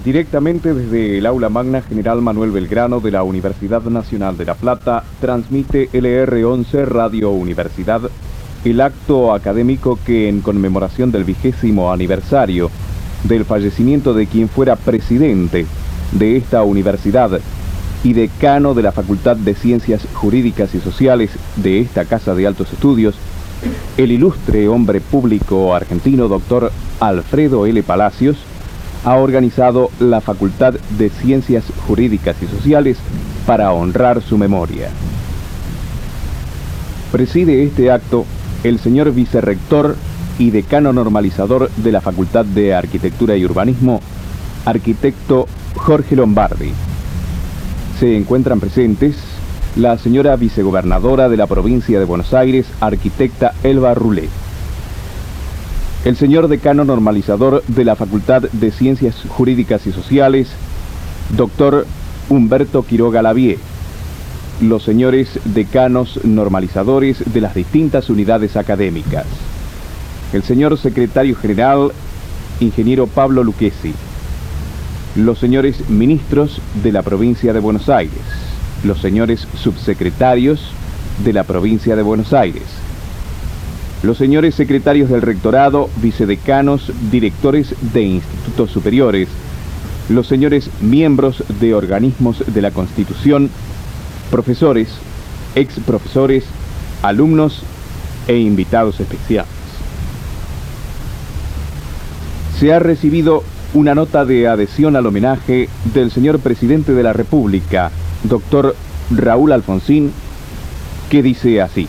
Directamente desde el Aula Magna General Manuel Belgrano de la Universidad Nacional de La Plata, transmite LR11 Radio Universidad el acto académico que, en conmemoración del 20º aniversario del fallecimiento de quien fuera presidente de esta universidad y decano de la Facultad de Ciencias Jurídicas y Sociales de esta Casa de Altos Estudios, el ilustre hombre público argentino, doctor Alfredo L. Palacios, ha organizado la Facultad de Ciencias Jurídicas y Sociales para honrar su memoria. Preside este acto el señor vicerrector y decano normalizador de la Facultad de Arquitectura y Urbanismo, arquitecto Jorge Lombardi. Se encuentran presentes la señora vicegobernadora de la provincia de Buenos Aires, arquitecta Elba Rulé. El señor decano normalizador de la Facultad de Ciencias Jurídicas y Sociales, doctor Humberto Quiroga Lavie. Los señores decanos normalizadores de las distintas unidades académicas. El señor secretario general, ingeniero Pablo Lucchesi. Los señores ministros de la provincia de Buenos Aires. Los señores subsecretarios de la provincia de Buenos Aires. Los señores secretarios del rectorado, vicedecanos, directores de institutos superiores, los señores miembros de organismos de la Constitución, profesores, exprofesores, alumnos e invitados especiales. Se ha recibido una nota de adhesión al homenaje del señor presidente de la República, doctor Raúl Alfonsín, que dice así: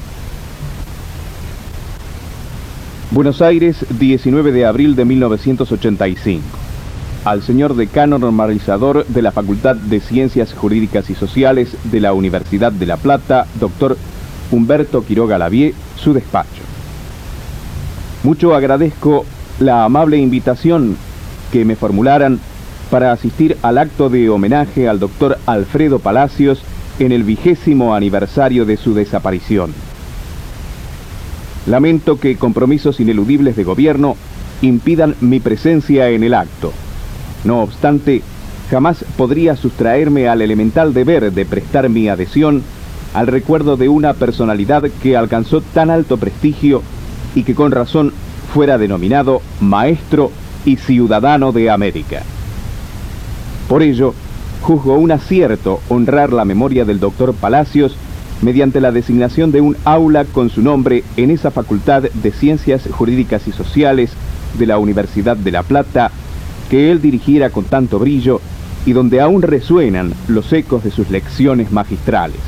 Buenos Aires, 19 de abril de 1985. Al señor decano normalizador de la Facultad de Ciencias Jurídicas y Sociales de la Universidad de La Plata, doctor Humberto Quiroga Lavie, su despacho. Mucho agradezco la amable invitación que me formularan para asistir al acto de homenaje al doctor Alfredo Palacios en el 20º aniversario de su desaparición. Lamento que compromisos ineludibles de gobierno impidan mi presencia en el acto. No obstante, jamás podría sustraerme al elemental deber de prestar mi adhesión al recuerdo de una personalidad que alcanzó tan alto prestigio y que con razón fuera denominado maestro y ciudadano de América. Por ello, juzgo un acierto honrar la memoria del doctor Palacios mediante la designación de un aula con su nombre en esa Facultad de Ciencias Jurídicas y Sociales de la Universidad de La Plata, que él dirigiera con tanto brillo y donde aún resuenan los ecos de sus lecciones magistrales.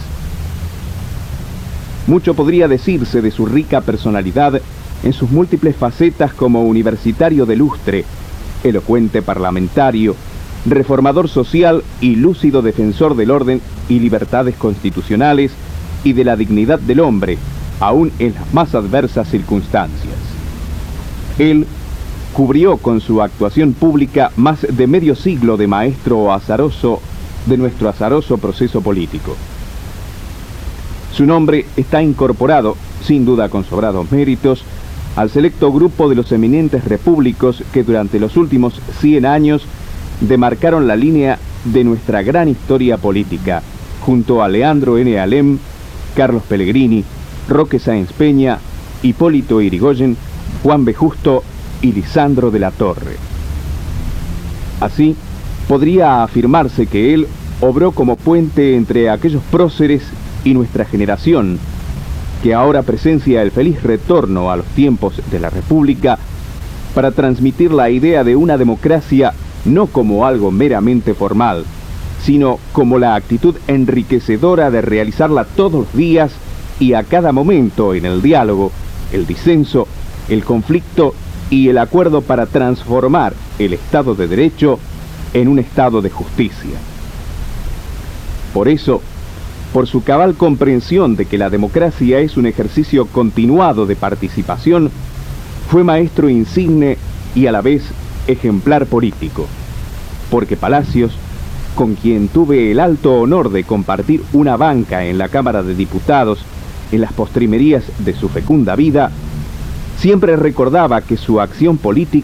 Mucho podría decirse de su rica personalidad en sus múltiples facetas como universitario de lustre, elocuente parlamentario, reformador social y lúcido defensor del orden y libertades constitucionales y de la dignidad del hombre, aún en las más adversas circunstancias. Él cubrió con su actuación pública más de medio siglo de maestro azaroso de nuestro azaroso proceso político. Su nombre está incorporado, sin duda con sobrados méritos, al selecto grupo de los eminentes repúblicos que durante los últimos 100 años demarcaron la línea de nuestra gran historia política, junto a Leandro N. Alem, Carlos Pellegrini, Roque Sáenz Peña, Hipólito Yrigoyen, Juan B. Justo y Lisandro de la Torre. Así, podría afirmarse que él obró como puente entre aquellos próceres y nuestra generación, que ahora presencia el feliz retorno a los tiempos de la República, para transmitir la idea de una democracia no como algo meramente formal, sino como la actitud enriquecedora de realizarla todos los días y a cada momento en el diálogo, el disenso, el conflicto y el acuerdo para transformar el Estado de Derecho en un Estado de justicia. Por eso, por su cabal comprensión de que la democracia es un ejercicio continuado de participación, fue maestro insigne y a la vez ejemplar político, porque Palacios, con quien tuve el alto honor de compartir una banca en la Cámara de Diputados en las postrimerías de su fecunda vida, siempre recordaba que su acción política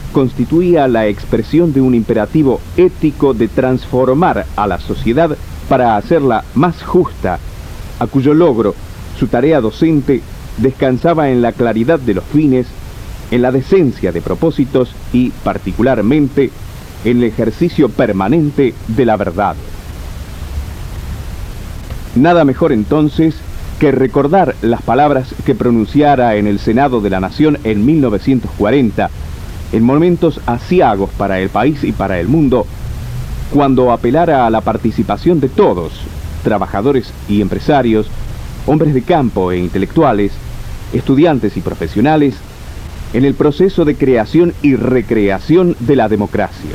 constituía la expresión de un imperativo ético de transformar a la sociedad para hacerla más justa, a cuyo logro su tarea docente descansaba en la claridad de los fines, en la decencia de propósitos y, particularmente, en el ejercicio permanente de la verdad. Nada mejor entonces que recordar las palabras que pronunciara en el Senado de la Nación en 1940, en momentos aciagos para el país y para el mundo, cuando apelara a la participación de todos, trabajadores y empresarios, hombres de campo e intelectuales, estudiantes y profesionales, en el proceso de creación y recreación de la democracia.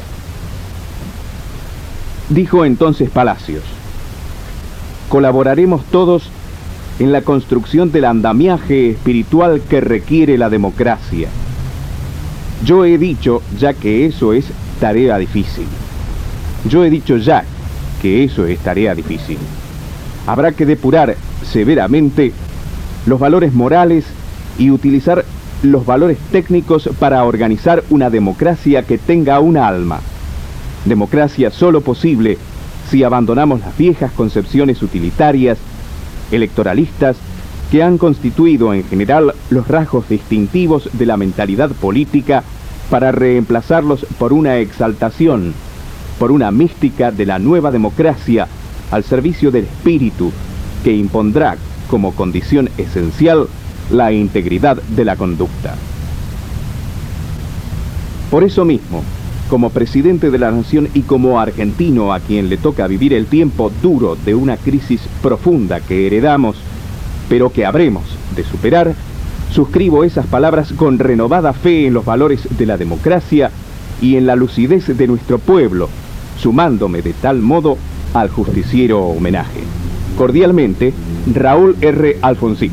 Dijo entonces Palacios: colaboraremos todos en la construcción del andamiaje espiritual que requiere la democracia. Yo he dicho ya que eso es tarea difícil. Yo he dicho ya que eso es tarea difícil. Habrá que depurar severamente los valores morales y utilizar los valores técnicos para organizar una democracia que tenga un alma. Democracia solo posible si abandonamos las viejas concepciones utilitarias, electoralistas, que han constituido en general los rasgos distintivos de la mentalidad política, para reemplazarlos por una exaltación, por una mística de la nueva democracia al servicio del espíritu, que impondrá como condición esencial la integridad de la conducta. Por eso mismo, como presidente de la nación y como argentino a quien le toca vivir el tiempo duro de una crisis profunda que heredamos, pero que habremos de superar, suscribo esas palabras con renovada fe en los valores de la democracia y en la lucidez de nuestro pueblo, sumándome de tal modo al justiciero homenaje. Cordialmente, Raúl R. Alfonsín.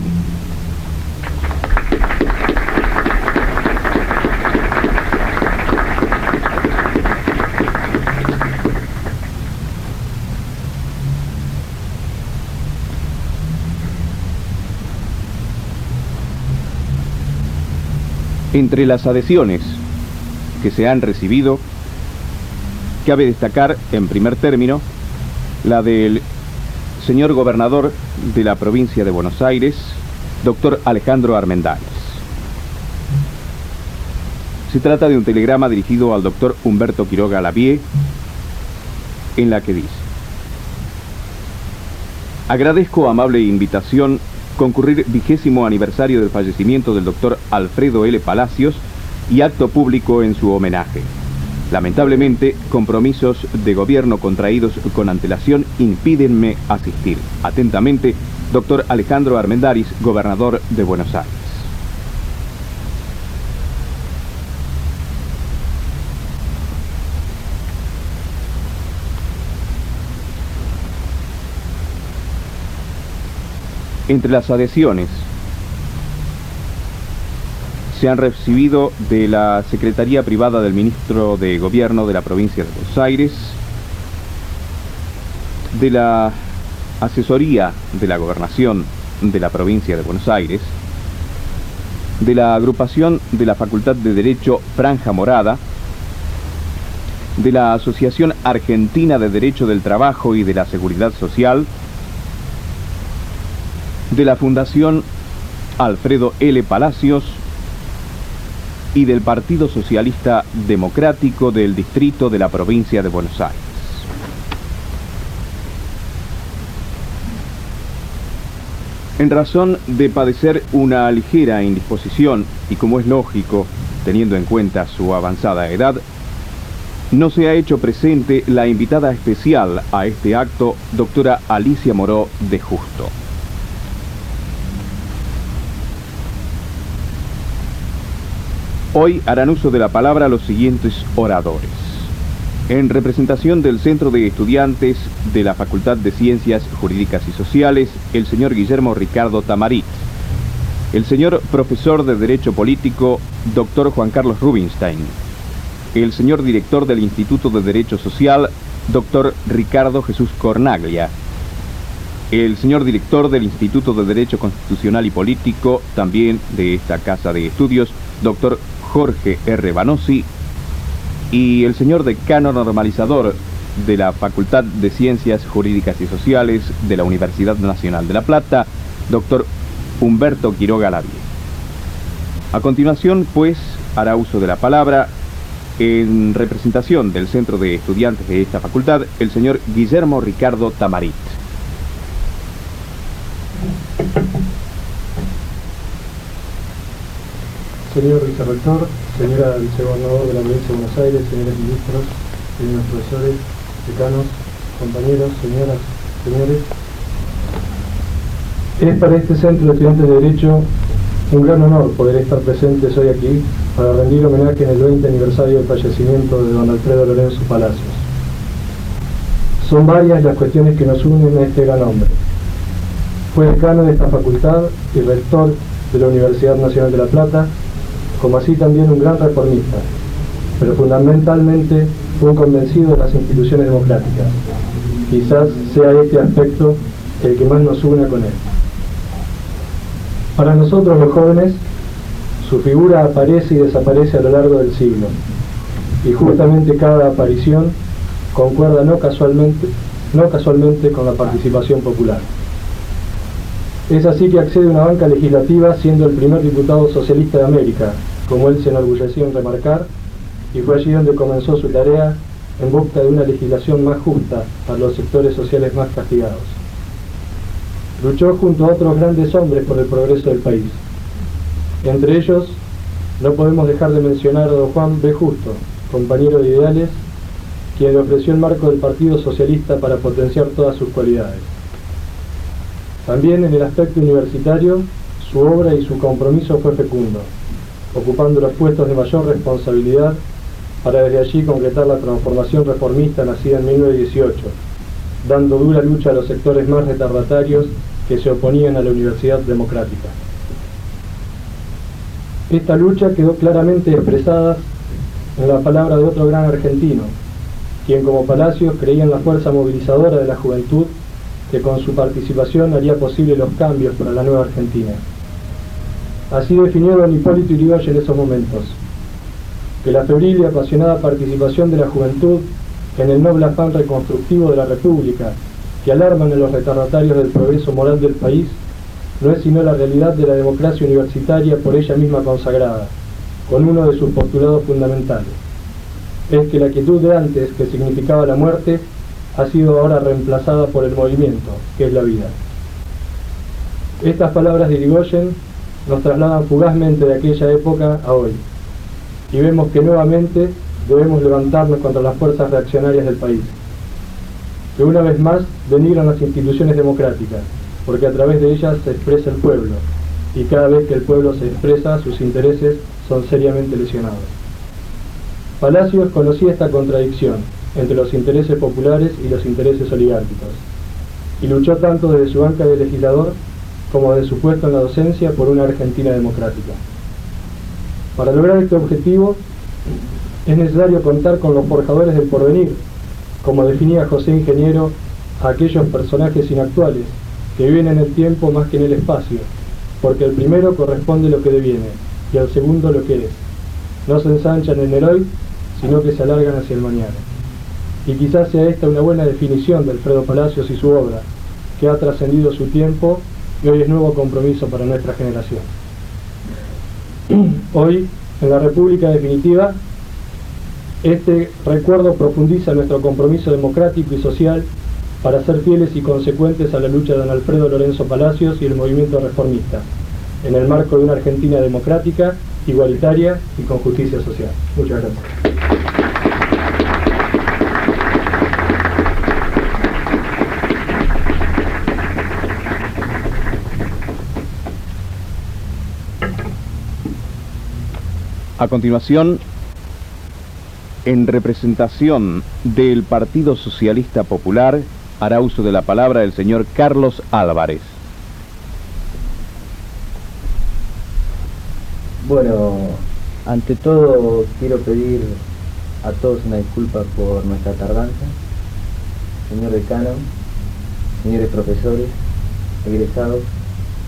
Entre las adhesiones que se han recibido, cabe destacar en primer término la del señor gobernador de la provincia de Buenos Aires, doctor Alejandro Armendáriz. Se trata de un telegrama dirigido al doctor Humberto Quiroga Lavie, en la que dice: agradezco amable invitación concurrir 20º aniversario del fallecimiento del doctor Alfredo L. Palacios y acto público en su homenaje. Lamentablemente, compromisos de gobierno contraídos con antelación impídenme asistir. Atentamente, doctor Alejandro Armendáriz, gobernador de Buenos Aires. Entre las adhesiones se han recibido de la Secretaría Privada del Ministro de Gobierno de la provincia de Buenos Aires, de la Asesoría de la Gobernación de la provincia de Buenos Aires, de la Agrupación de la Facultad de Derecho Franja Morada, de la Asociación Argentina de Derecho del Trabajo y de la Seguridad Social, de la Fundación Alfredo L. Palacios y del Partido Socialista Democrático del Distrito de la provincia de Buenos Aires. En razón de padecer una ligera indisposición y como es lógico, teniendo en cuenta su avanzada edad, no se ha hecho presente la invitada especial a este acto, doctora Alicia Moró de Justo. Hoy harán uso de la palabra los siguientes oradores. En representación del Centro de Estudiantes de la Facultad de Ciencias Jurídicas y Sociales, el señor Guillermo Ricardo Tamarit. El señor profesor de Derecho Político, doctor Juan Carlos Rubinstein. El señor director del Instituto de Derecho Social, doctor Ricardo Jesús Cornaglia. El señor director del Instituto de Derecho Constitucional y Político, también de esta casa de estudios, doctor Jorge R. Banossi, y el señor decano normalizador de la Facultad de Ciencias Jurídicas y Sociales de la Universidad Nacional de La Plata, doctor Humberto Quiroga Lavie. A continuación, pues, hará uso de la palabra, en representación del Centro de Estudiantes de esta facultad, el señor Guillermo Ricardo Tamarit. Señor vicerrector, señora vicegobernador de la provincia de Buenos Aires, señores ministros, señores profesores, decanos, compañeros, señoras, señores. Es para este Centro de Estudiantes de Derecho un gran honor poder estar presentes hoy aquí para rendir homenaje en el 20 aniversario del fallecimiento de don Alfredo Lorenzo Palacios. Son varias las cuestiones que nos unen a este gran hombre. Fue decano de esta facultad y rector de la Universidad Nacional de La Plata, como así también un gran reformista, pero fundamentalmente fue un convencido de las instituciones democráticas. Quizás sea este aspecto el que más nos une con él. Para nosotros los jóvenes, su figura aparece y desaparece a lo largo del siglo, y justamente cada aparición concuerda no casualmente con la participación popular. Es así que accede a una banca legislativa siendo el primer diputado socialista de América, como él se enorgulleció en remarcar, y fue allí donde comenzó su tarea en busca de una legislación más justa para los sectores sociales más castigados. Luchó junto a otros grandes hombres por el progreso del país. Entre ellos, no podemos dejar de mencionar a don Juan B. Justo, compañero de ideales, quien le ofreció el marco del Partido Socialista para potenciar todas sus cualidades. También en el aspecto universitario, su obra y su compromiso fue fecundo, ocupando los puestos de mayor responsabilidad para desde allí concretar la transformación reformista nacida en 1918, dando dura lucha a los sectores más retardatarios que se oponían a la Universidad Democrática. Esta lucha quedó claramente expresada en la palabra de otro gran argentino, quien como Palacios creía en la fuerza movilizadora de la juventud que con su participación haría posible los cambios para la nueva Argentina. Así definió don Hipólito Yrigoyen en esos momentos, que la febril y apasionada participación de la juventud en el noble afán reconstructivo de la República, que alarman a los retardatarios del progreso moral del país, no es sino la realidad de la democracia universitaria por ella misma consagrada, con uno de sus postulados fundamentales. Es que la quietud de antes, que significaba la muerte, ha sido ahora reemplazada por el movimiento, que es la vida. Estas palabras de Yrigoyen nos trasladan fugazmente de aquella época a hoy, y vemos que nuevamente debemos levantarnos contra las fuerzas reaccionarias del país, que una vez más denigran las instituciones democráticas, porque a través de ellas se expresa el pueblo, y cada vez que el pueblo se expresa, sus intereses son seriamente lesionados. Palacios conocía esta contradicción entre los intereses populares y los intereses oligárquicos, y luchó tanto desde su banca de legislador como desde su puesto en la docencia por una Argentina democrática. Para lograr este objetivo es necesario contar con los forjadores del porvenir, como definía José Ingeniero a aquellos personajes inactuales que viven en el tiempo más que en el espacio, porque el primero corresponde lo que deviene y al segundo lo que es. No se ensanchan en el hoy, sino que se alargan hacia el mañana. Y quizás sea esta una buena definición de Alfredo Palacios y su obra, que ha trascendido su tiempo y hoy es nuevo compromiso para nuestra generación. Hoy, en la República definitiva, este recuerdo profundiza nuestro compromiso democrático y social para ser fieles y consecuentes a la lucha de don Alfredo Lorenzo Palacios y el movimiento reformista, en el marco de una Argentina democrática, igualitaria y con justicia social. Muchas gracias. A continuación, en representación del Partido Socialista Popular, hará uso de la palabra el señor Carlos Álvarez. Bueno, ante todo quiero pedir a todos una disculpa por nuestra tardanza. Señor decano, señores profesores, egresados,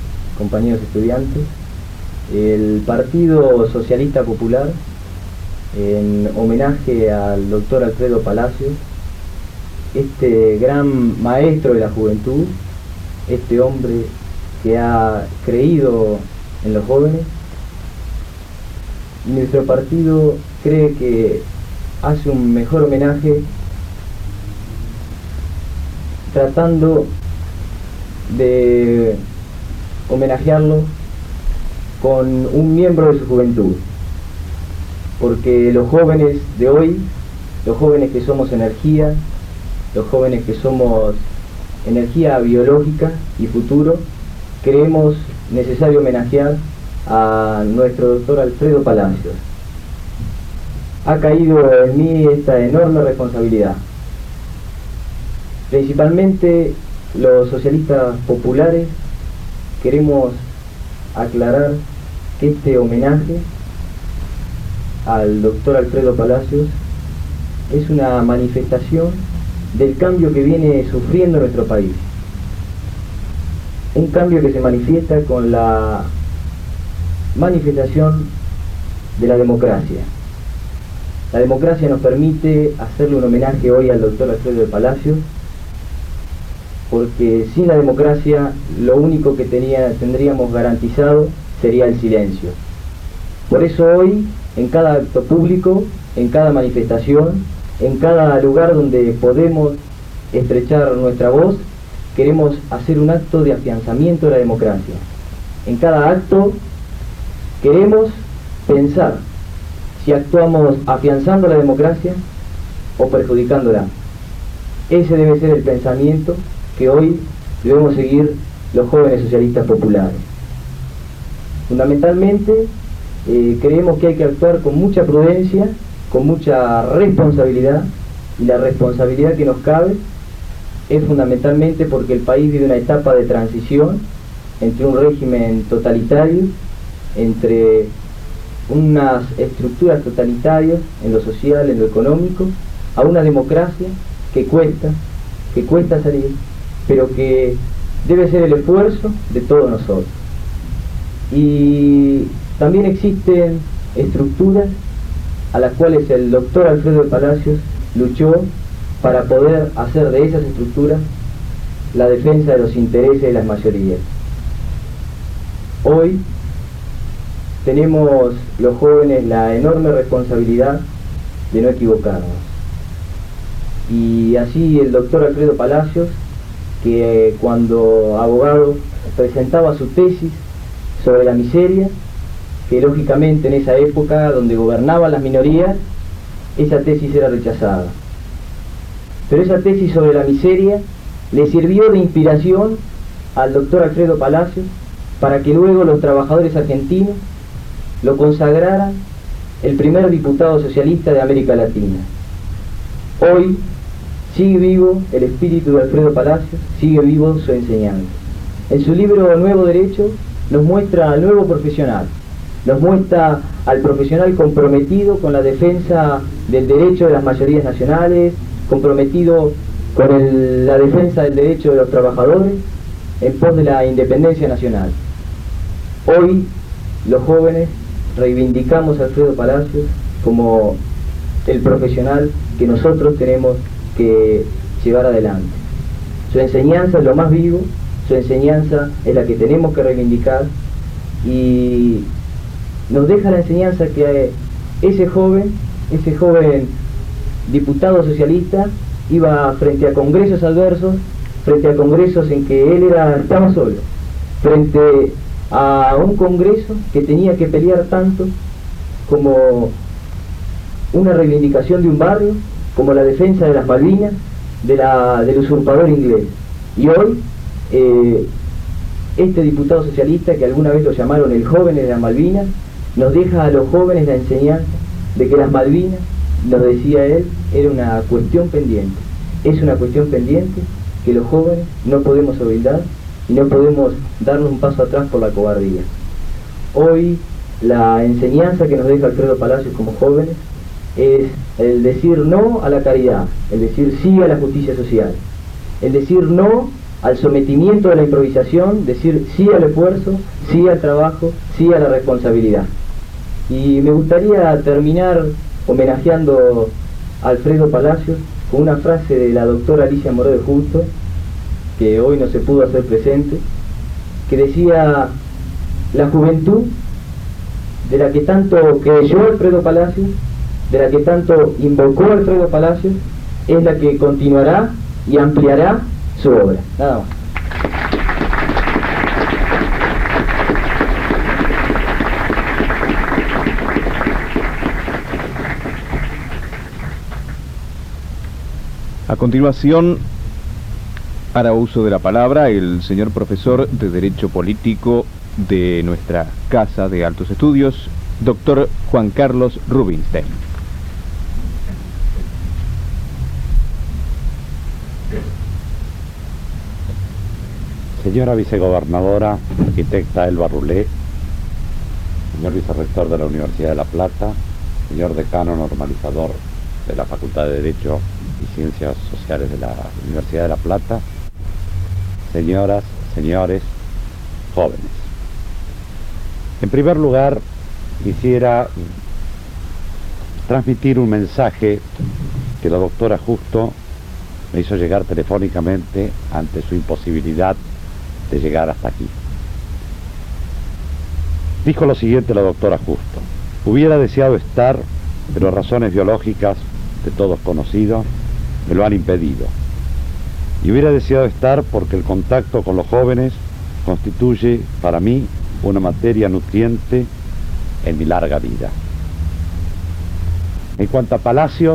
compañeros estudiantes, el Partido Socialista Popular en homenaje al doctor Alfredo Palacios, este gran maestro de la juventud, este hombre que ha creído en los jóvenes. Nuestro partido cree que hace un mejor homenaje tratando de homenajearlo con un miembro de su juventud, porque los jóvenes de hoy, los jóvenes que somos energía, los jóvenes que somos energía biológica y futuro, creemos necesario homenajear a nuestro doctor Alfredo Palacios. Ha caído en mí esta enorme responsabilidad. Principalmente los socialistas populares queremos aclarar que este homenaje al doctor Alfredo Palacios es una manifestación del cambio que viene sufriendo nuestro país. Un cambio que se manifiesta con la manifestación de la democracia. La democracia nos permite hacerle un homenaje hoy al doctor Alfredo Palacios, porque sin la democracia lo único que tendríamos garantizado sería el silencio. Por eso hoy, en cada acto público, en cada manifestación, en cada lugar donde podemos estrechar nuestra voz, queremos hacer un acto de afianzamiento de la democracia. En cada acto queremos pensar si actuamos afianzando la democracia o perjudicándola. Ese debe ser el pensamiento que hoy debemos seguir los jóvenes socialistas populares. Fundamentalmente, creemos que hay que actuar con mucha prudencia, con mucha responsabilidad, y la responsabilidad que nos cabe es fundamentalmente porque el país vive una etapa de transición entre un régimen totalitario, entre unas estructuras totalitarias en lo social, en lo económico, a una democracia que cuesta salir, pero que debe ser el esfuerzo de todos nosotros. Y también existen estructuras a las cuales el doctor Alfredo Palacios luchó para poder hacer de esas estructuras la defensa de los intereses de las mayorías. Hoy tenemos los jóvenes la enorme responsabilidad de no equivocarnos. Y así el doctor Alfredo Palacios, que cuando abogado presentaba su tesis sobre la miseria, que lógicamente en esa época donde gobernaban las minorías, esa tesis era rechazada. Pero esa tesis sobre la miseria le sirvió de inspiración al doctor Alfredo Palacios para que luego los trabajadores argentinos lo consagraran el primer diputado socialista de América Latina. Hoy sigue vivo el espíritu de Alfredo Palacios, sigue vivo su enseñanza. En su libro Nuevo Derecho nos muestra al nuevo profesional, nos muestra al profesional comprometido con la defensa del derecho de las mayorías nacionales, comprometido con la defensa del derecho de los trabajadores en pos de la independencia nacional. Hoy los jóvenes reivindicamos a Alfredo Palacios como el profesional que nosotros tenemos que llevar adelante. Su enseñanza es lo más vivo, su enseñanza es la que tenemos que reivindicar, y nos deja la enseñanza que ese joven diputado socialista iba frente a congresos adversos, frente a congresos en que él estaba solo, frente a un congreso que tenía que pelear tanto como una reivindicación de un barrio, como la defensa de las Malvinas, del usurpador inglés. Y hoy, este diputado socialista, que alguna vez lo llamaron el joven de las Malvinas, nos deja a los jóvenes la enseñanza de que las Malvinas, nos decía él, era una cuestión pendiente. Es una cuestión pendiente que los jóvenes no podemos olvidar y no podemos darnos un paso atrás por la cobardía. Hoy la enseñanza que nos deja Alfredo Palacios como jóvenes es el decir no a la caridad, el decir sí a la justicia social, el decir no al sometimiento de la improvisación, decir sí al esfuerzo, sí al trabajo, sí a la responsabilidad. Y me gustaría terminar homenajeando a Alfredo Palacios con una frase de la doctora Alicia Moró de Justo, que hoy no se pudo hacer presente, que decía: la juventud de la que tanto creyó Alfredo Palacios, de la que tanto invocó Alfredo Palacios, es la que continuará y ampliará su obra. Nada más. A continuación, hará uso de la palabra el señor profesor de Derecho Político de nuestra Casa de Altos Estudios, doctor Juan Carlos Rubinstein. Señora vicegobernadora, arquitecta Elba Rulé, señor vicerrector de la Universidad de La Plata, señor decano normalizador de la Facultad de Derecho y Ciencias Sociales de la Universidad de La Plata, señoras, señores, jóvenes. En primer lugar, quisiera transmitir un mensaje que la doctora Justo me hizo llegar telefónicamente ante su imposibilidad de llegar hasta aquí. Dijo lo siguiente la doctora Justo: hubiera deseado estar, pero razones biológicas de todos conocidos me lo han impedido. Y hubiera deseado estar porque el contacto con los jóvenes constituye para mí una materia nutriente en mi larga vida. En cuanto a Palacios,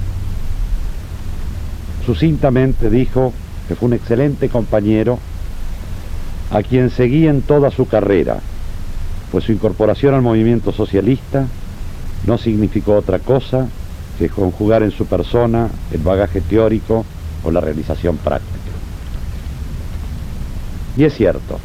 sucintamente dijo que fue un excelente compañero a quien seguí en toda su carrera, pues su incorporación al movimiento socialista no significó otra cosa que conjugar en su persona el bagaje teórico con la realización práctica. Y es cierto,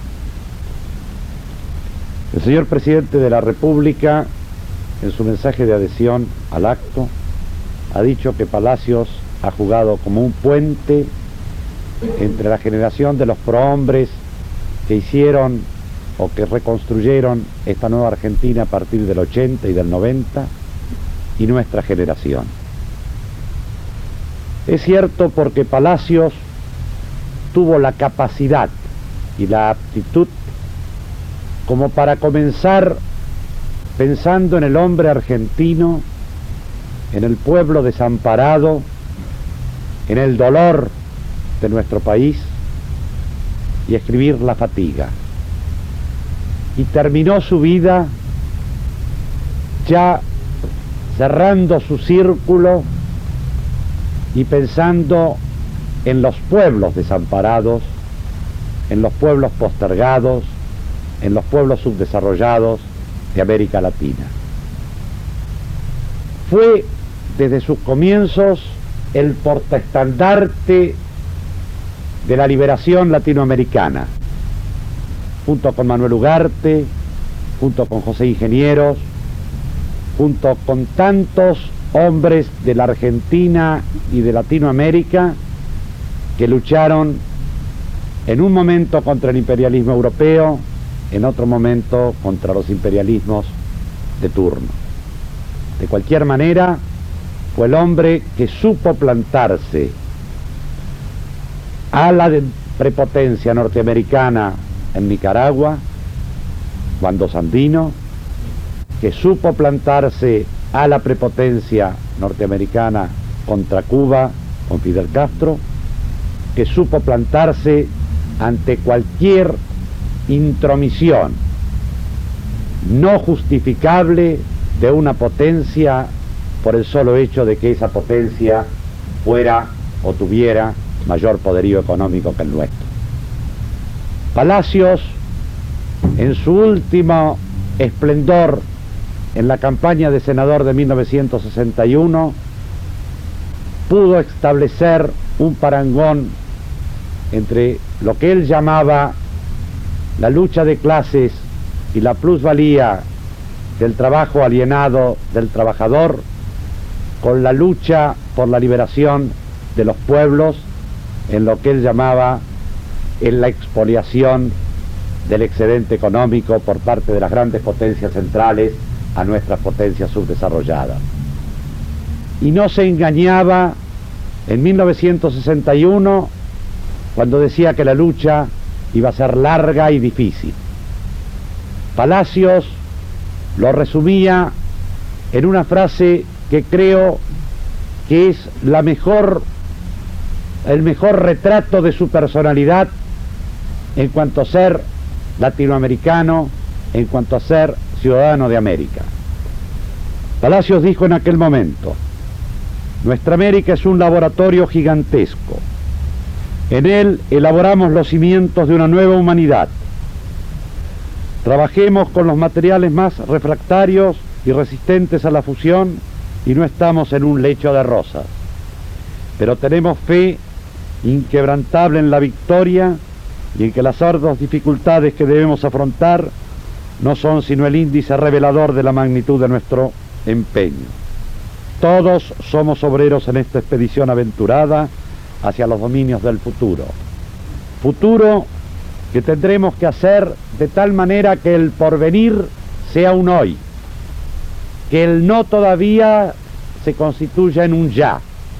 el señor presidente de la República, en su mensaje de adhesión al acto, ha dicho que Palacios ha jugado como un puente entre la generación de los prohombres que hicieron o que reconstruyeron esta nueva Argentina a partir del 80 y del 90 y nuestra generación. Es cierto porque Palacios tuvo la capacidad y la aptitud como para comenzar pensando en el hombre argentino, en el pueblo desamparado, en el dolor de nuestro país, y escribir La fatiga. Y terminó su vida ya cerrando su círculo y pensando en los pueblos desamparados, en los pueblos postergados, en los pueblos subdesarrollados de América Latina. Fue desde sus comienzos el portaestandarte de la liberación latinoamericana, junto con Manuel Ugarte, junto con José Ingenieros, junto con tantos hombres de la Argentina y de Latinoamérica que lucharon en un momento contra el imperialismo europeo, en otro momento contra los imperialismos de turno. De cualquier manera, fue el hombre que supo plantarse a la prepotencia norteamericana en Nicaragua, cuando Sandino, que supo plantarse a la prepotencia norteamericana contra Cuba con Fidel Castro, que supo plantarse ante cualquier intromisión no justificable de una potencia por el solo hecho de que esa potencia fuera o tuviera mayor poderío económico que el nuestro. Palacios, en su último esplendor en la campaña de senador de 1961, pudo establecer un parangón entre lo que él llamaba la lucha de clases y la plusvalía del trabajo alienado del trabajador con la lucha por la liberación de los pueblos en lo que él llamaba en la expoliación del excedente económico por parte de las grandes potencias centrales a nuestras potencias subdesarrolladas. y no se engañaba en 1961 cuando decía que la lucha iba a ser larga y difícil. Palacios lo resumía en una frase que creo que es el mejor retrato de su personalidad en cuanto a ser latinoamericano, en cuanto a ser ciudadano de América. Palacios dijo en aquel momento: nuestra América es un laboratorio gigantesco. En él elaboramos los cimientos de una nueva humanidad. Trabajemos con los materiales más refractarios y resistentes a la fusión y no estamos en un lecho de rosas. Pero tenemos fe inquebrantable en la victoria y en que las arduas dificultades que debemos afrontar no son sino el índice revelador de la magnitud de nuestro empeño. Todos somos obreros en esta expedición aventurada hacia los dominios del futuro. Futuro que tendremos que hacer de tal manera que el porvenir sea un hoy, que el no todavía se constituya en un ya.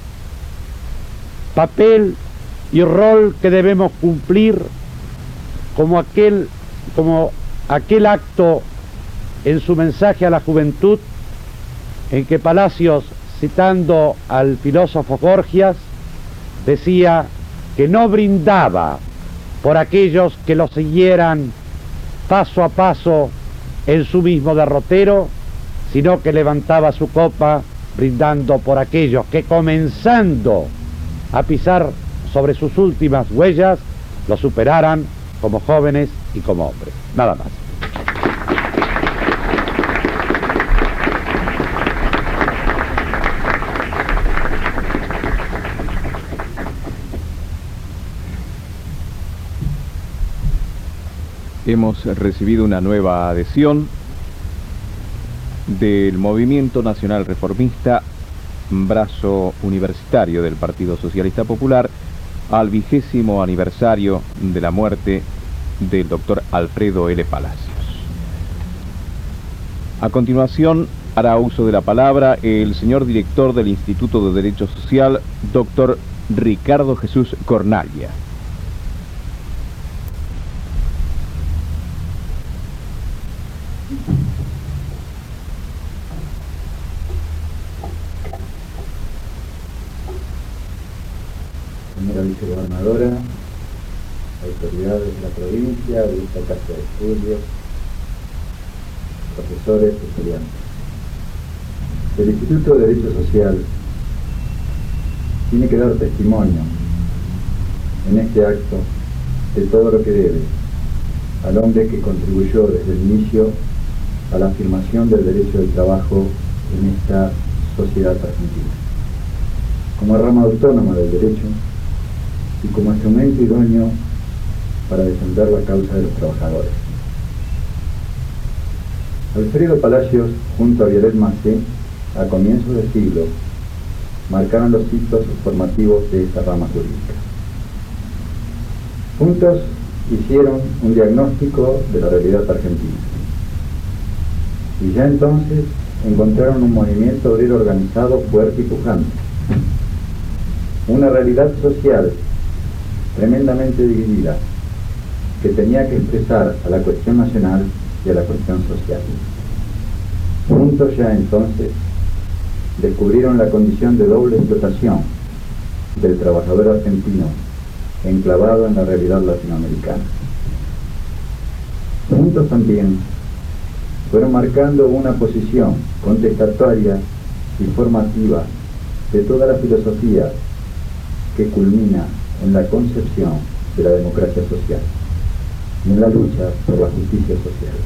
Papel y rol que debemos cumplir como aquel acto en su mensaje a la juventud, en que Palacios, citando al filósofo Gorgias, decía que no brindaba por aquellos que lo siguieran paso a paso en su mismo derrotero, sino que levantaba su copa brindando por aquellos que, comenzando a pisar sobre sus últimas huellas, lo superaran como jóvenes y como hombres. Nada más. Hemos recibido una nueva adhesión del Movimiento Nacional Reformista, brazo universitario del Partido Socialista Popular, al 20º aniversario de la muerte del doctor Alfredo L. Palacios. A continuación hará uso de la palabra el señor director del Instituto de Derecho Social, doctor Ricardo Jesús Cornaglia. Señora vicegobernadora, autoridades de la provincia, de esta casa de estudios, profesores, estudiantes. El Instituto de Derecho Social tiene que dar testimonio en este acto de todo lo que debe al hombre que contribuyó desde el inicio a la afirmación del derecho del trabajo en esta sociedad argentina. Como rama autónoma del derecho y como instrumento idóneo para defender la causa de los trabajadores. Alfredo Palacios, junto a Viollet Massé, a comienzos del siglo, marcaron los hitos formativos de esta rama jurídica. Juntos hicieron un diagnóstico de la realidad argentina. Y ya entonces encontraron un movimiento obrero organizado, fuerte y pujante. Una realidad social tremendamente dividida, que tenía que expresar a la cuestión nacional y a la cuestión social. Juntos ya entonces descubrieron la condición de doble explotación del trabajador argentino enclavado en la realidad latinoamericana. Juntos también fueron marcando una posición contestataria y formativa de toda la filosofía que culmina en la concepción de la democracia social y en la lucha por la justicia social.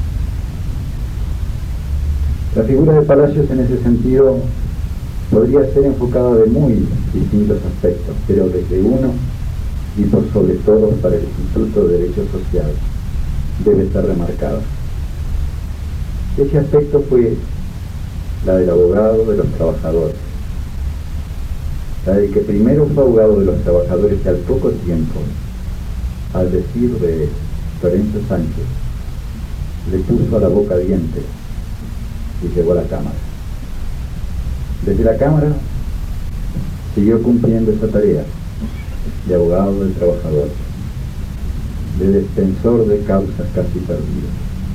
La figura de Palacios en ese sentido podría ser enfocada de muy distintos aspectos, pero desde uno y por sobre todo para el Instituto de Derecho Social debe estar remarcado. Ese aspecto fue la del abogado de los trabajadores, la del que primero fue abogado de los trabajadores y al poco tiempo, al decir de Lorenzo Sánchez, le puso a la boca dientes y llegó a la Cámara. Desde la Cámara siguió cumpliendo esa tarea de abogado del trabajador, de defensor de causas casi perdidas,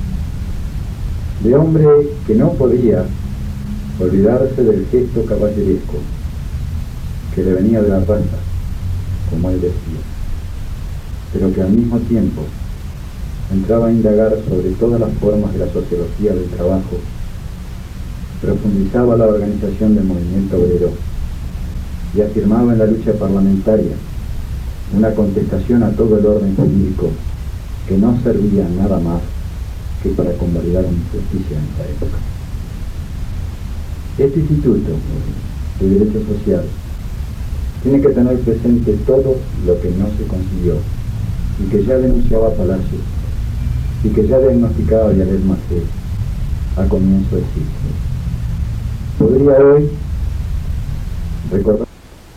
de hombre que no podía olvidarse del gesto caballeresco que le venía de la raza, como él decía, pero que al mismo tiempo entraba a indagar sobre todas las formas de la sociología del trabajo, profundizaba la organización del movimiento obrero y afirmaba en la lucha parlamentaria una contestación a todo el orden jurídico que no servía nada más que para convalidar una injusticia en esa época. Este Instituto de Derecho Social tiene que tener presente todo lo que no se consiguió y que ya denunciaba Palacios y que ya diagnosticaba Vialet Macé a comienzo del siglo. Podría hoy recordar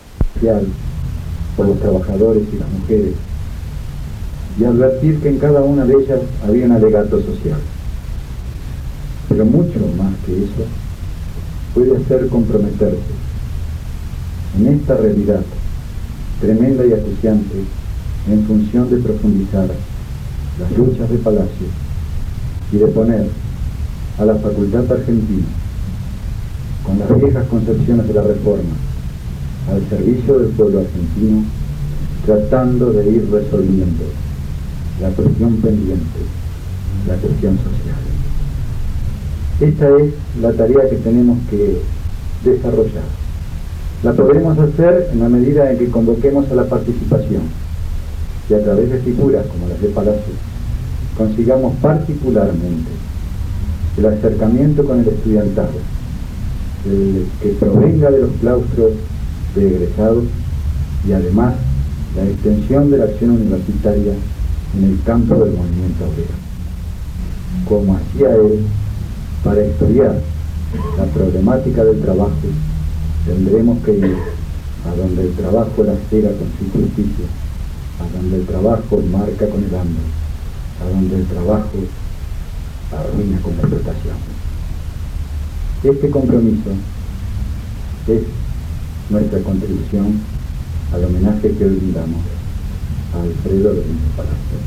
por los trabajadores y las mujeres y advertir que en cada una de ellas había un alegato social. Pero mucho más que eso puede hacer comprometerse en esta realidad tremenda y acuciante en función de profundizar las luchas de Palacios y de poner a la facultad argentina con las viejas concepciones de la reforma al servicio del pueblo argentino, tratando de ir resolviendo la cuestión pendiente, la cuestión social. Esta es la tarea que tenemos que desarrollar. La podremos hacer en la medida en que convoquemos a la participación y a través de figuras como las de Palacios consigamos particularmente el acercamiento con el estudiantado, que provenga de los claustros de egresados y además la extensión de la acción universitaria en el campo del movimiento obrero, como hacía él. Para estudiar la problemática del trabajo tendremos que ir a donde el trabajo la ciega con su justicia, a donde el trabajo marca con el hambre, a donde el trabajo arruina con la explotación. Este compromiso es nuestra contribución al homenaje que hoy brindamos a Alfredo Lorenzo Palacios.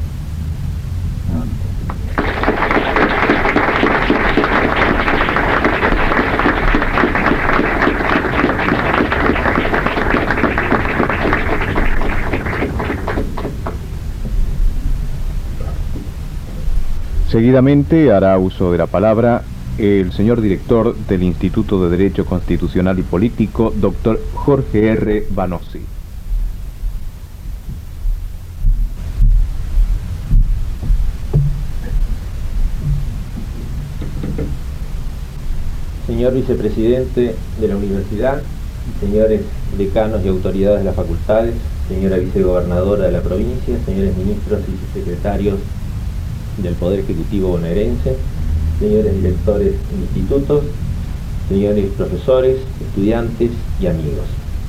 Seguidamente hará uso de la palabra el señor director del Instituto de Derecho Constitucional y Político, doctor Jorge R. Vanossi. Señor vicepresidente de la universidad, señores decanos y autoridades de las facultades, señora vicegobernadora de la provincia, señores ministros y secretarios del Poder Ejecutivo bonaerense, señores directores de institutos, señores profesores, estudiantes y amigos.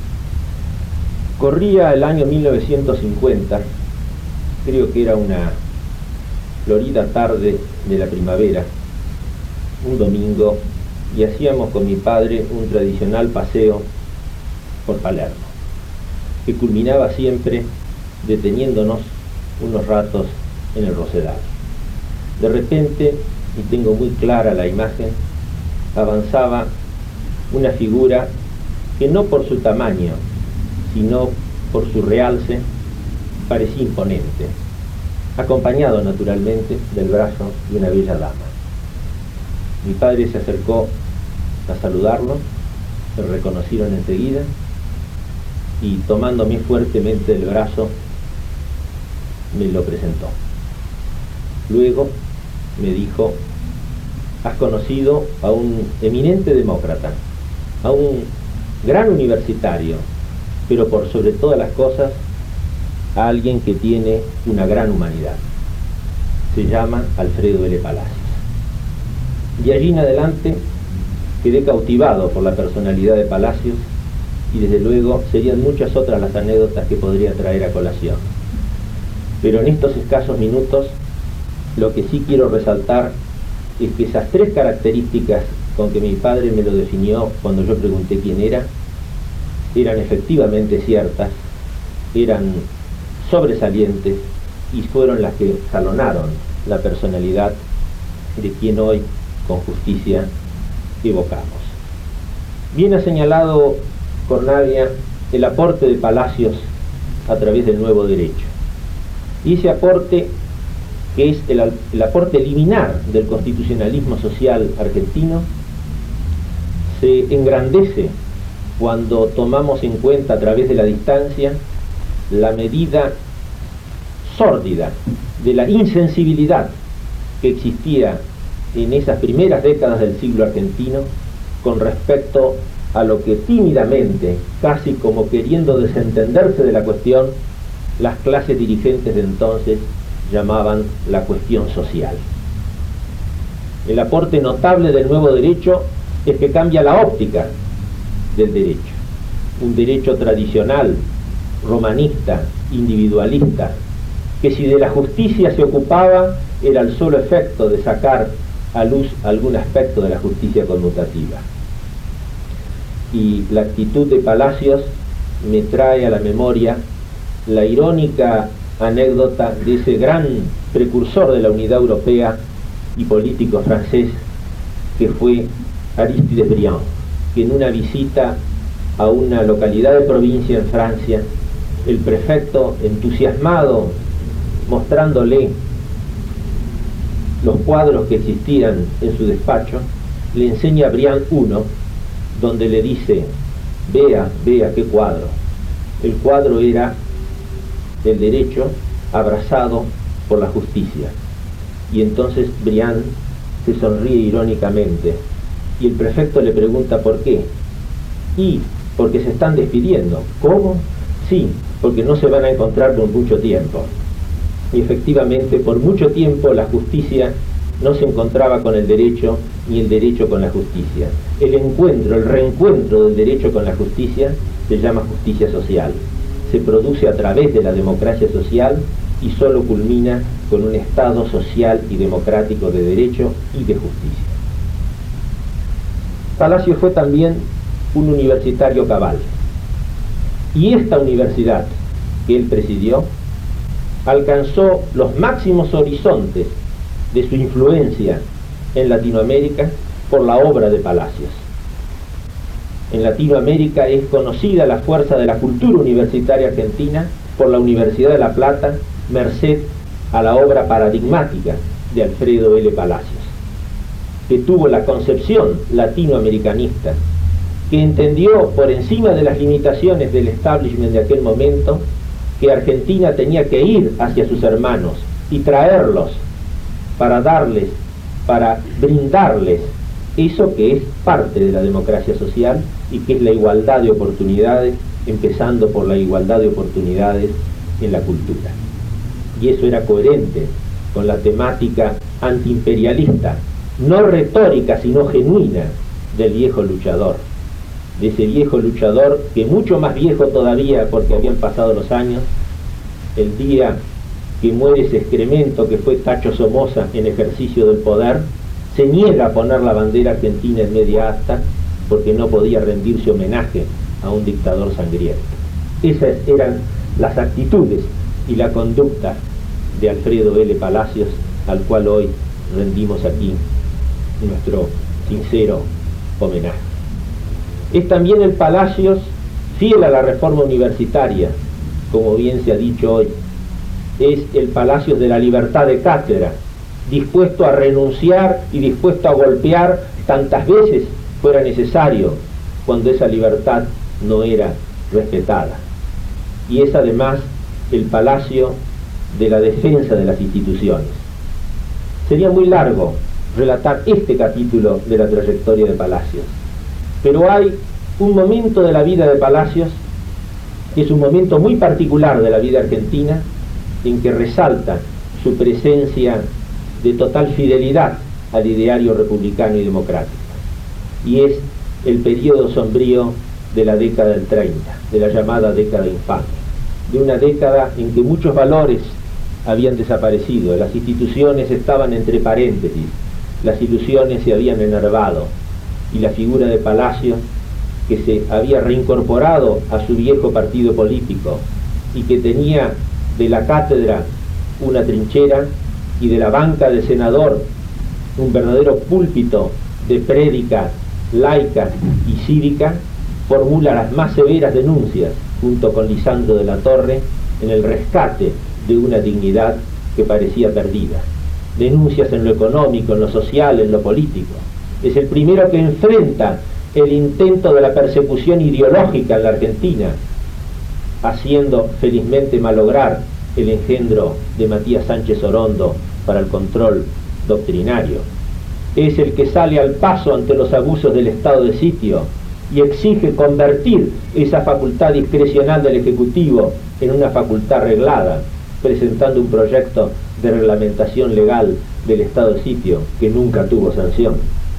Corría el año 1950, creo que era una florida tarde de la primavera, un domingo, y hacíamos con mi padre un tradicional paseo por Palermo, que culminaba siempre deteniéndonos unos ratos en el Rosedal. De repente, y tengo muy clara la imagen, avanzaba una figura que no por su tamaño, sino por su realce, parecía imponente, acompañado naturalmente del brazo de una bella dama. Mi padre se acercó a saludarlo, se reconocieron enseguida y tomándome fuertemente del brazo me lo presentó. Luego me dijo: has conocido a un eminente demócrata, a un gran universitario, pero por sobre todas las cosas a alguien que tiene una gran humanidad. Se llama Alfredo L. Palacios. Y allí en adelante quedé cautivado por la personalidad de Palacios y desde luego serían muchas otras las anécdotas que podría traer a colación. Pero en estos escasos minutos lo que sí quiero resaltar es que esas tres características con que mi padre me lo definió cuando yo pregunté quién era, eran efectivamente ciertas, eran sobresalientes y fueron las que jalonaron la personalidad de quien hoy con justicia evocamos. Bien ha señalado Cornavia el aporte de Palacios a través del nuevo derecho, y ese aporte, que es el aporte liminar del constitucionalismo social argentino, se engrandece cuando tomamos en cuenta a través de la distancia la medida sórdida de la insensibilidad que existía en esas primeras décadas del siglo argentino con respecto a lo que tímidamente, casi como queriendo desentenderse de la cuestión, las clases dirigentes de entonces llamaban la cuestión social. El aporte notable del nuevo derecho es que cambia la óptica del derecho. Un derecho tradicional, romanista, individualista, que si de la justicia se ocupaba era el solo efecto de sacar a luz algún aspecto de la justicia conmutativa. Y la actitud de Palacios me trae a la memoria la irónica anécdota de ese gran precursor de la unidad europea y político francés que fue Aristide Briand, que en una visita a una localidad de provincia en Francia, el prefecto, entusiasmado, mostrándole los cuadros que existían en su despacho, le enseña a Briand uno, donde le dice: vea qué cuadro. El cuadro era el derecho abrazado por la justicia. Y entonces Briand se sonríe irónicamente y el prefecto le pregunta por qué. Y porque se están despidiendo. ¿Cómo? Sí, porque no se van a encontrar por mucho tiempo. Y efectivamente, por mucho tiempo la justicia no se encontraba con el derecho, ni el derecho con la justicia. El encuentro, el reencuentro del derecho con la justicia se llama justicia social. Se produce a través de la democracia social y solo culmina con un Estado social y democrático de derecho y de justicia. Palacios fue también un universitario cabal. Y esta universidad que él presidió alcanzó los máximos horizontes de su influencia en Latinoamérica por la obra de Palacios. En Latinoamérica es conocida la fuerza de la cultura universitaria argentina por la Universidad de La Plata, merced a la obra paradigmática de Alfredo L. Palacios, que tuvo la concepción latinoamericanista, que entendió por encima de las limitaciones del establishment de aquel momento que Argentina tenía que ir hacia sus hermanos y traerlos para darles, para brindarles eso que es parte de la democracia social y que es la igualdad de oportunidades, empezando por la igualdad de oportunidades en la cultura. Y eso era coherente con la temática antiimperialista, no retórica sino genuina del viejo luchador, de ese viejo luchador que mucho más viejo todavía porque habían pasado los años, el día que muere ese excremento que fue Tacho Somoza en ejercicio del poder, se niega a poner la bandera argentina en media asta porque no podía rendirse homenaje a un dictador sangriento. Esas eran las actitudes y la conducta de Alfredo L. Palacios, al cual hoy rendimos aquí nuestro sincero homenaje. Es también el Palacios fiel a la reforma universitaria, como bien se ha dicho hoy. Es el Palacios de la libertad de cátedra, dispuesto a renunciar y dispuesto a golpear tantas veces fuera necesario cuando esa libertad no era respetada. Y es además el Palacio de la defensa de las instituciones. Sería muy largo relatar este capítulo de la trayectoria de Palacios, pero hay un momento de la vida de Palacios que es un momento muy particular de la vida argentina en que resalta su presencia de total fidelidad al ideario republicano y democrático, y es el periodo sombrío de la década del 30, de la llamada década infame, de una década en que muchos valores habían desaparecido, las instituciones estaban entre paréntesis, las ilusiones se habían enervado, y la figura de Palacios, que se había reincorporado a su viejo partido político y que tenía de la cátedra una trinchera y de la banca de senador un verdadero púlpito de prédica laica y cívica, formula las más severas denuncias junto con Lisandro de la Torre en el rescate de una dignidad que parecía perdida. Denuncias en lo económico, en lo social, en lo político. Es el primero que enfrenta el intento de la persecución ideológica en la Argentina, haciendo felizmente malograr el engendro de Matías Sánchez Orondo para el control doctrinario. Es el que sale al paso ante los abusos del estado de sitio y exige convertir esa facultad discrecional del Ejecutivo en una facultad reglada, presentando un proyecto de reglamentación legal del estado de sitio que nunca tuvo sanción.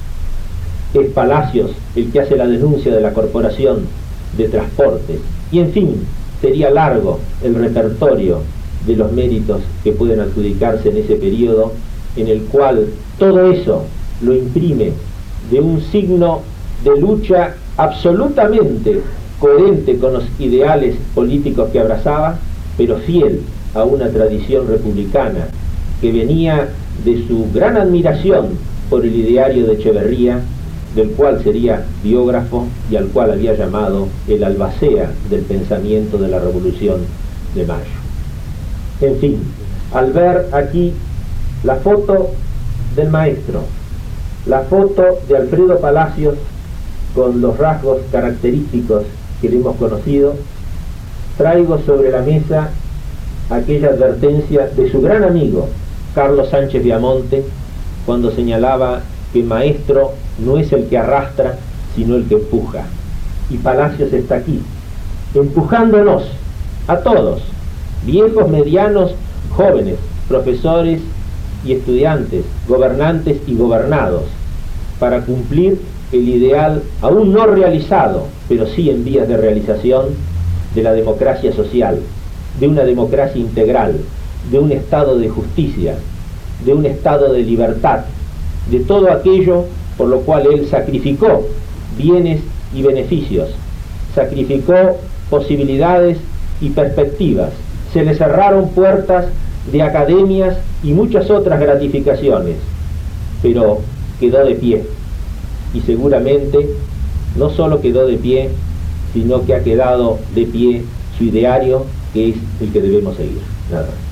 Es Palacios el que hace la denuncia de la Corporación de Transportes. Y en fin, sería largo el repertorio de los méritos que pueden adjudicarse en ese periodo, en el cual todo eso lo imprime de un signo de lucha absolutamente coherente con los ideales políticos que abrazaba, pero fiel a una tradición republicana que venía de su gran admiración por el ideario de Echeverría, del cual sería biógrafo y al cual había llamado el albacea del pensamiento de la Revolución de Mayo. En fin, al ver aquí la foto del maestro, la foto de Alfredo Palacios con los rasgos característicos que le hemos conocido, traigo sobre la mesa aquella advertencia de su gran amigo Carlos Sánchez Viamonte, cuando señalaba que maestro no es el que arrastra, sino el que empuja. Y Palacios está aquí, empujándonos a todos, viejos, medianos, jóvenes, profesores y estudiantes, gobernantes y gobernados, para cumplir el ideal aún no realizado, pero sí en vías de realización, de la democracia social, de una democracia integral, de un estado de justicia, de un estado de libertad, de todo aquello por lo cual él sacrificó bienes y beneficios, sacrificó posibilidades y perspectivas, se le cerraron puertas de academias y muchas otras gratificaciones, pero quedó de pie, y seguramente no solo quedó de pie, sino que ha quedado de pie su ideario, que es el que debemos seguir. Nada más.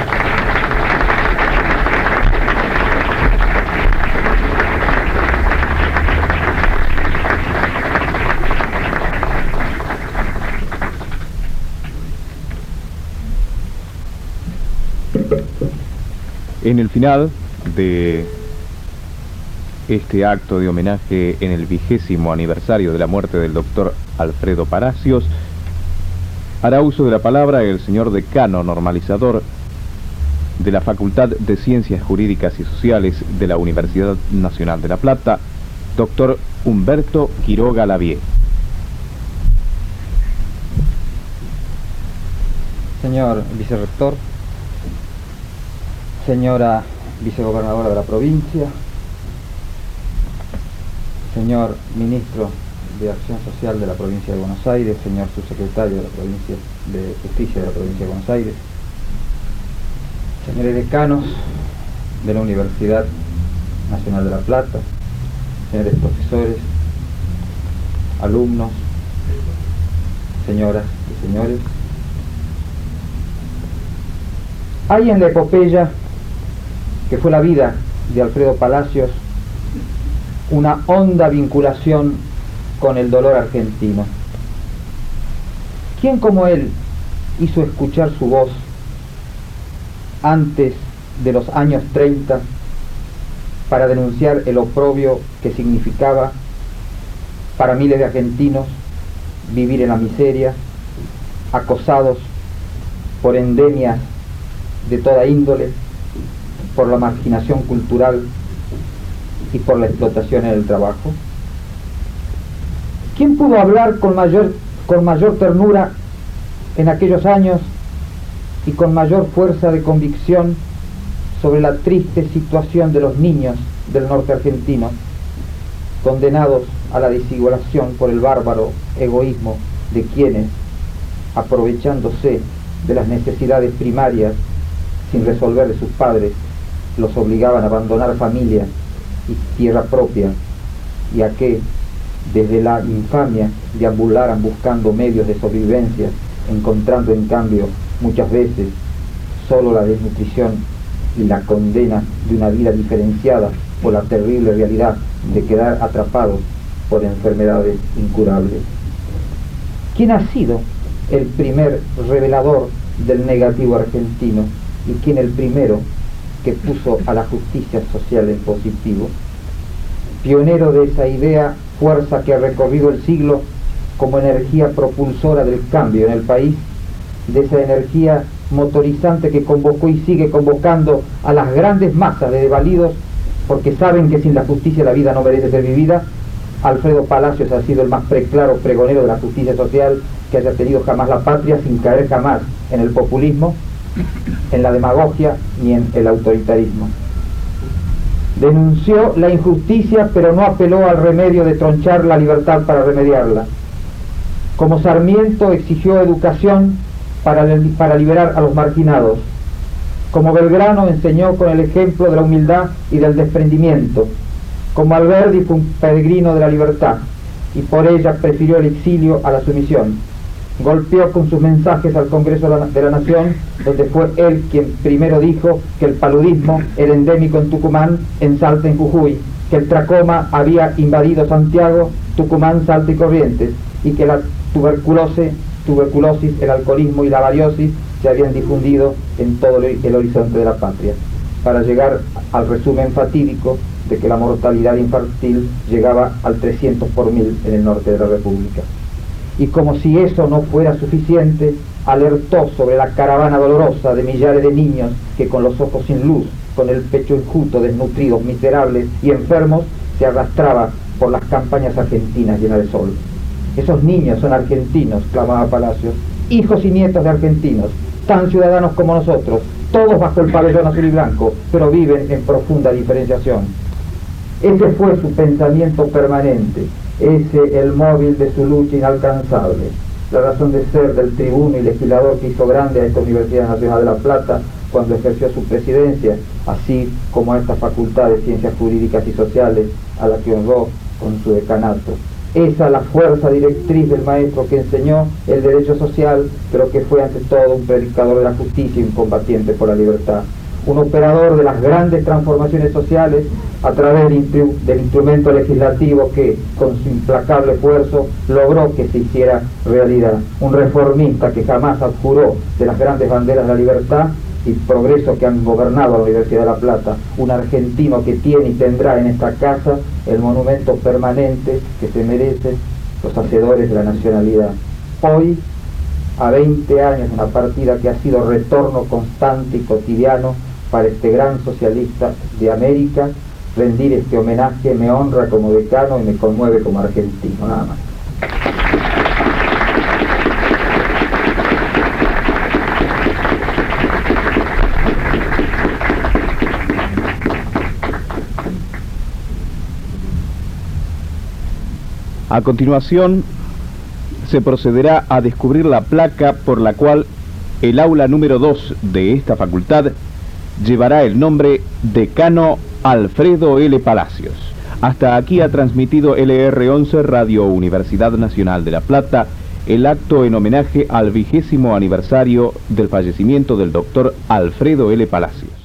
En el final de este acto de homenaje en el 20º aniversario de la muerte del doctor Alfredo Palacios, hará uso de la palabra el señor decano normalizador de la Facultad de Ciencias Jurídicas y Sociales de la Universidad Nacional de La Plata, doctor Humberto Quiroga Lavie. Señor vicerrector, señora vicegobernadora de la provincia, señor ministro de Acción Social de la provincia de Buenos Aires, señor subsecretario de la provincia de Justicia de la provincia de Buenos Aires, señores decanos de la Universidad Nacional de La Plata, señores profesores, alumnos, señoras y señores, hay en la epopeya que fue la vida de Alfredo Palacios una honda vinculación con el dolor argentino. ¿Quién como él hizo escuchar su voz antes de los años 30 para denunciar el oprobio que significaba para miles de argentinos vivir en la miseria, acosados por endemias de toda índole, por la marginación cultural y por la explotación en el trabajo? ¿Quién pudo hablar con mayor ternura en aquellos años y con mayor fuerza de convicción sobre la triste situación de los niños del norte argentino condenados a la desigualación por el bárbaro egoísmo de quienes, aprovechándose de las necesidades primarias sin resolver de sus padres, los obligaban a abandonar familia y tierra propia, y a que, desde la infamia, deambularan buscando medios de sobrevivencia, encontrando en cambio muchas veces solo la desnutrición y la condena de una vida diferenciada por la terrible realidad de quedar atrapados por enfermedades incurables. ¿Quién ha sido el primer revelador del negativo argentino y quién el primero que puso a la justicia social en positivo? Pionero de esa idea, fuerza que ha recorrido el siglo como energía propulsora del cambio en el país, de esa energía motorizante que convocó y sigue convocando a las grandes masas de desvalidos porque saben que sin la justicia la vida no merece ser vivida. Alfredo Palacios ha sido el más claro pregonero de la justicia social que haya tenido jamás la patria, sin caer jamás en el populismo, en la demagogia ni en el autoritarismo. Denunció la injusticia, pero no apeló al remedio de tronchar la libertad para remediarla. Como Sarmiento exigió educación para liberar a los marginados. Como Belgrano enseñó con el ejemplo de la humildad y del desprendimiento. Como Alberdi fue un peregrino de la libertad y por ella prefirió el exilio a la sumisión. Golpeó con sus mensajes al Congreso de la Nación, donde fue él quien primero dijo que el paludismo era endémico en Tucumán, en Salta, en Jujuy, que el tracoma había invadido Santiago, Tucumán, Salta y Corrientes, y que la tuberculosis, el alcoholismo y la variosis se habían difundido en todo el horizonte de la patria, para llegar al resumen fatídico de que la mortalidad infantil llegaba al 300 por 1000 en el norte de la República. Y como si eso no fuera suficiente, alertó sobre la caravana dolorosa de millares de niños que con los ojos sin luz, con el pecho enjuto, desnutridos, miserables y enfermos, se arrastraba por las campañas argentinas llenas de sol. Esos niños son argentinos, clamaba Palacios, hijos y nietos de argentinos, tan ciudadanos como nosotros, todos bajo el pabellón azul y blanco, pero viven en profunda diferenciación. Ese fue su pensamiento permanente, ese el móvil de su lucha inalcanzable, la razón de ser del tribuno y legislador que hizo grande a esta Universidad Nacional de La Plata cuando ejerció su presidencia, así como a esta Facultad de Ciencias Jurídicas y Sociales a la que honró con su decanato. Esa la fuerza directriz del maestro que enseñó el derecho social, pero que fue ante todo un predicador de la justicia y un combatiente por la libertad. Un operador de las grandes transformaciones sociales a través del instrumento legislativo que, con su implacable esfuerzo, logró que se hiciera realidad. Un reformista que jamás abjuró de las grandes banderas de la libertad y progreso que han gobernado a la Universidad de La Plata. Un argentino que tiene y tendrá en esta casa el monumento permanente que se merecen los hacedores de la nacionalidad. Hoy, a 20 años, una partida que ha sido retorno constante y cotidiano para este gran socialista de América, rendir este homenaje me honra como decano y me conmueve como argentino, nada más. A continuación, se procederá a descubrir la placa por la cual el aula número 2 de esta facultad llevará el nombre Decano Alfredo L. Palacios. Hasta aquí ha transmitido LR11 Radio Universidad Nacional de La Plata el acto en homenaje al 20º aniversario del fallecimiento del doctor Alfredo L. Palacios.